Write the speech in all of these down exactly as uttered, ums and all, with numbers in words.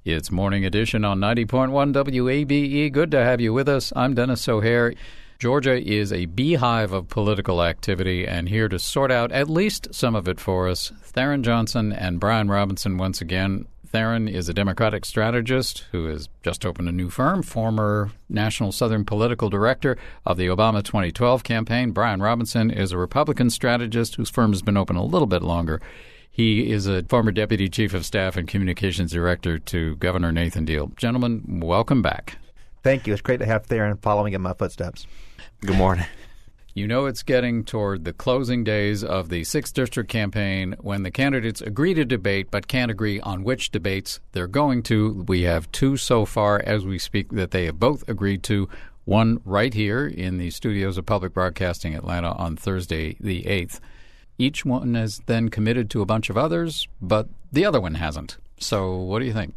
It's Morning Edition on ninety point one W A B E. Good to have you with us. I'm Dennis O'Hare. Georgia is a beehive of political activity, and here to sort out at least some of it for us, Theron Johnson and Brian Robinson once again. Theron is a Democratic strategist who has just opened a new firm, former National Southern Political Director of the Obama twenty twelve campaign. Brian Robinson is a Republican strategist whose firm has been open a little bit longer. He is a former Deputy Chief of Staff and Communications Director to Governor Nathan Deal. Gentlemen, welcome back. Thank you. It's great to have Theron following in my footsteps. Good morning. You know it's getting toward the closing days of the sixth District campaign when the candidates agree to debate but can't agree on which debates they're going to. We have two so far as we speak that they have both agreed to, one right here in the studios of Public Broadcasting Atlanta on Thursday the eighth. Each one has then committed to a bunch of others, but the other one hasn't. So what do you think?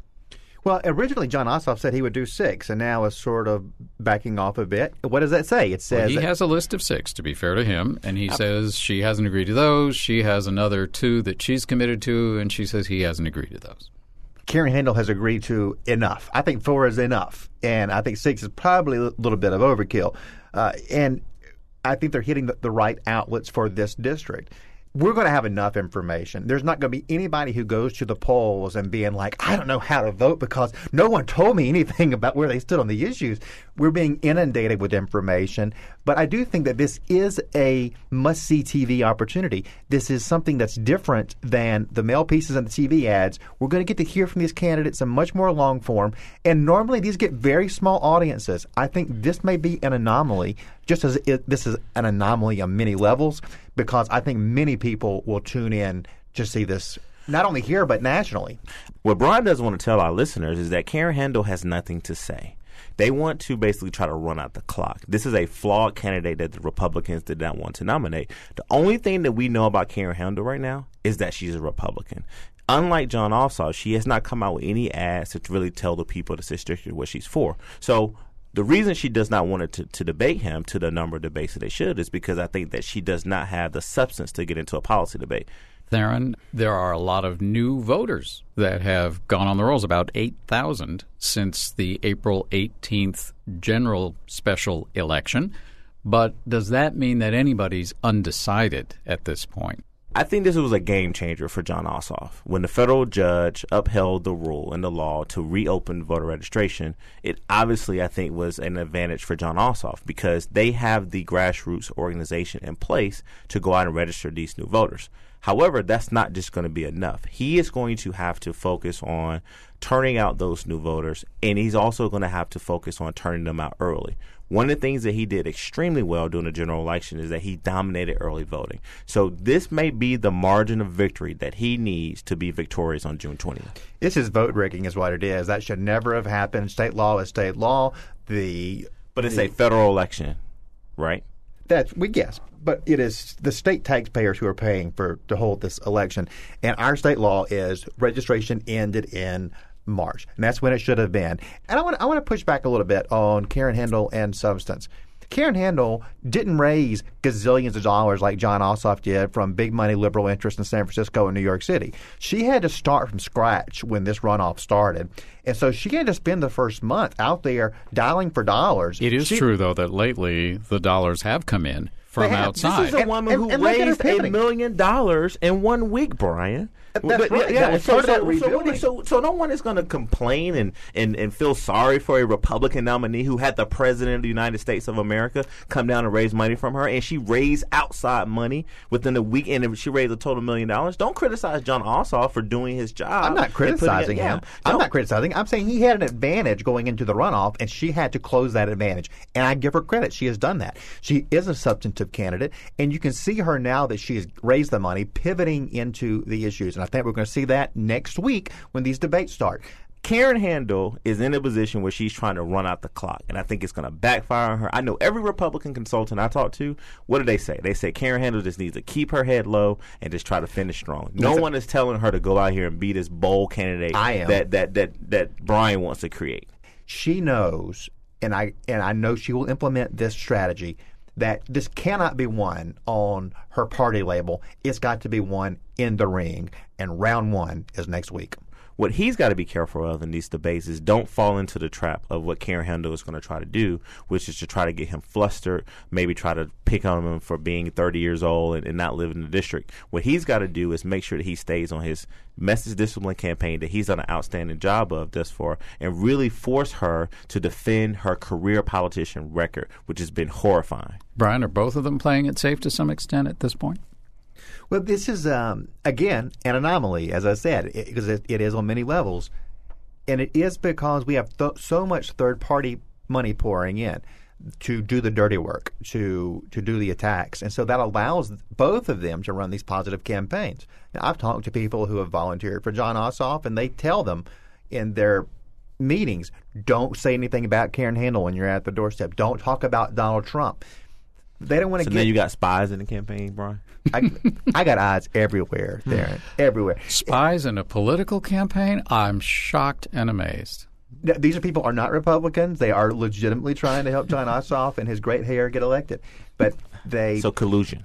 Well, originally Jon Ossoff said he would do six, and now is sort of backing off a bit. What does that say? It says well, he that, has a list of six, to be fair to him, and he uh, says she hasn't agreed to those. She has another two that she's committed to, and she says he hasn't agreed to those. Karen Handel has agreed to enough. I think four is enough, and I think six is probably a little bit of overkill. Uh, and I think they're hitting the, the right outlets for this district. We're going to have enough information. There's not going to be anybody who goes to the polls and being like, I don't know how to vote because no one told me anything about where they stood on the issues. We're being inundated with information. But I do think that this is a must-see T V opportunity. This is something that's different than the mail pieces and the T V ads. We're going to get to hear from these candidates in much more long form. And normally these get very small audiences. I think this may be an anomaly, just as it, this is an anomaly on many levels, because I think many people will tune in to see this, not only here, but nationally. What Brian doesn't want to tell our listeners is that Karen Handel has nothing to say. They want to basically try to run out the clock. This is a flawed candidate that the Republicans did not want to nominate. The only thing that we know about Karen Handel right now is that she's a Republican. Unlike Jon Ossoff, she has not come out with any ads to really tell the people of the sixth District what she's for. So the reason she does not want to, to debate him to the number of debates that they should is because I think that she does not have the substance to get into a policy debate. Theron, there are a lot of new voters that have gone on the rolls, about eight thousand since the April eighteenth general special election. But does that mean that anybody's undecided at this point? I think this was a game changer for Jon Ossoff. When the federal judge upheld the rule and the law to reopen voter registration, it obviously, I think, was an advantage for Jon Ossoff because they have the grassroots organization in place to go out and register these new voters. However, that's not just going to be enough. He is going to have to focus on turning out those new voters, and he's also going to have to focus on turning them out early. One of the things that he did extremely well during the general election is that he dominated early voting. So this may be the margin of victory that he needs to be victorious on June twentieth. This is vote rigging is what it is. That should never have happened. State law is state law. The But it's the, a federal election, right? That's we guess. But it is the state taxpayers who are paying for to hold this election. And our state law is registration ended in March, and that's when it should have been. And I want I want to push back a little bit on Karen Handel and substance. Karen Handel didn't raise gazillions of dollars like Jon Ossoff did from big money liberal interests in San Francisco and New York City. She had to start from scratch when this runoff started. And so she had to spend the first month out there dialing for dollars. It is she, true, though, that lately the dollars have come in from outside. This is a woman and, who and, and raised a million dollars in one week, Brian. That's but, right. Yeah, that was so, part of that so, rebuilding. so, so, so no one is going to complain and, and, and feel sorry for a Republican nominee who had the president of the United States of America come down and raise money from her, and she raised outside money within a week, and she raised a total million dollars. Don't criticize Jon Ossoff for doing his job. I'm not criticizing it, him. Yeah, I'm not criticizing. I'm saying he had an advantage going into the runoff, and she had to close that advantage. And I give her credit. She has done that. She is a substantive candidate, and you can see her now that she has raised the money, pivoting into the issues. And I think we're going to see that next week when these debates start. Karen Handel is in a position where she's trying to run out the clock, and I think it's going to backfire on her. I know every Republican consultant I talk to, what do they say? They say Karen Handel just needs to keep her head low and just try to finish strong. No Listen, one is telling her to go out here and be this bold candidate I am. that that that that Brian wants to create. She knows, and I and I know she will implement this strategy, that this cannot be won on her party label. It's got to be won in the ring, and round one is next week. What he's got to be careful of in these debates is don't fall into the trap of what Karen Handel is going to try to do, which is to try to get him flustered, maybe try to pick on him for being thirty years old and, and not live in the district. What he's got to do is make sure that he stays on his message discipline campaign that he's done an outstanding job of thus far, and really force her to defend her career politician record, which has been horrifying. Brian, are both of them playing it safe to some extent at this point? Well, this is, um, again, an anomaly, as I said, because it, it is on many levels. And it is because we have th- so much third-party money pouring in to do the dirty work, to to do the attacks. And so that allows both of them to run these positive campaigns. Now, I've talked to people who have volunteered for Jon Ossoff, and they tell them in their meetings, don't say anything about Karen Handel when you're at the doorstep. Don't talk about Donald Trump. They don't want to so get... now you got spies in the campaign, Brian? I, I got eyes everywhere, Darren, everywhere. Spies in a political campaign? I'm shocked and amazed. These are people are not Republicans. They are legitimately trying to help Jon Ossoff and his great hair get elected. But they... So collusion.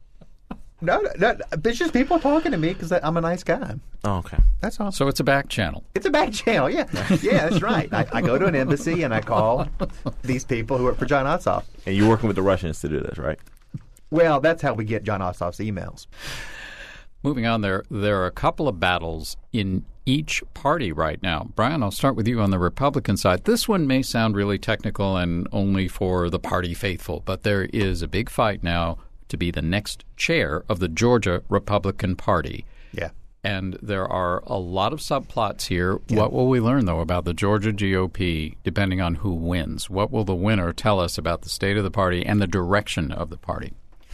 No, no, no, it's just people talking to me because I'm a nice guy. Oh, okay. That's all. So it's a back channel. It's a back channel, yeah. Yeah, that's right. I, I go to an embassy and I call these people who work for Jon Ossoff. And you're working with the Russians to do this, right? Well, that's how we get Jon Ossoff's emails. Moving on, there there are a couple of battles in each party right now. Brian, I'll start with you on the Republican side. This one may sound really technical and only for the party faithful, but there is a big fight now to be the next chair of the Georgia Republican Party. Yeah. And there are a lot of subplots here. Yeah. What will we learn, though, about the Georgia G O P, depending on who wins? What will the winner tell us about the state of the party and the direction of the party?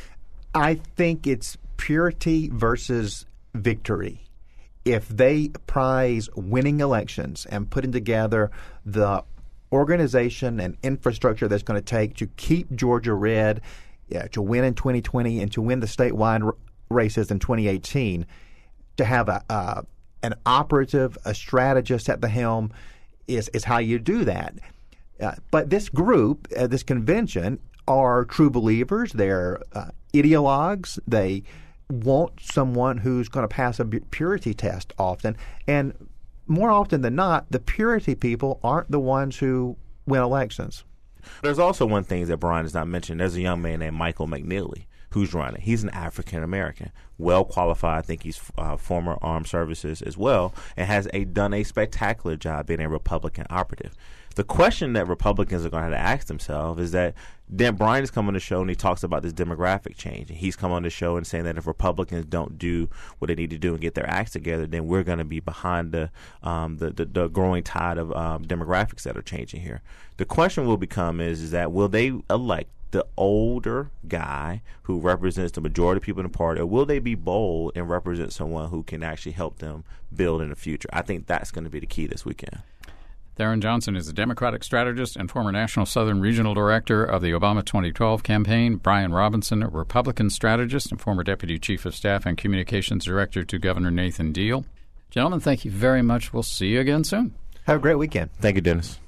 I think it's purity versus victory. If they prize winning elections and putting together the organization and infrastructure that's going to take to keep Georgia red, yeah, to win in twenty twenty and to win the statewide r- races in twenty eighteen, to have a uh, an operative, a strategist at the helm is, is how you do that. Uh, but this group, uh, this convention, are true believers. They're uh, ideologues. They want someone who's going to pass a purity test often. And more often than not, the purity people aren't the ones who win elections. There's also one thing that Brian has not mentioned. There's a young man named Michael McNeely who's running. He's an African-American, well-qualified. I think he's uh, former armed services as well, and has a, done a spectacular job being a Republican operative. The question that Republicans are going to have to ask themselves is that Dan Brian has come on the show and he talks about this demographic change. And he's come on the show and saying that if Republicans don't do what they need to do and get their acts together, then we're going to be behind the, um, the, the the growing tide of um, demographics that are changing here. The question will become is, is that will they elect the older guy who represents the majority of people in the party, or will they be bold and represent someone who can actually help them build in the future? I think that's going to be the key this weekend. Theron Johnson is a Democratic strategist and former National Southern Regional Director of the Obama twenty twelve campaign. Brian Robinson, a Republican strategist and former Deputy Chief of Staff and Communications Director to Governor Nathan Deal. Gentlemen, thank you very much. We'll see you again soon. Have a great weekend. Thank you, Dennis.